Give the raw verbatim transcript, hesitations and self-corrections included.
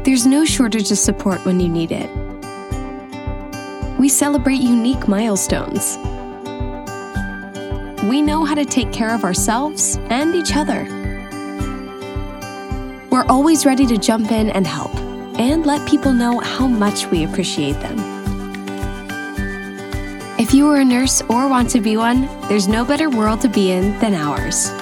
There's no shortage of support when you need it. We celebrate unique milestones. We know how to take care of ourselves and each other. We're always ready to jump in and help, and let people know how much we appreciate them. If you are a nurse or want to be one, there's no better world to be in than ours.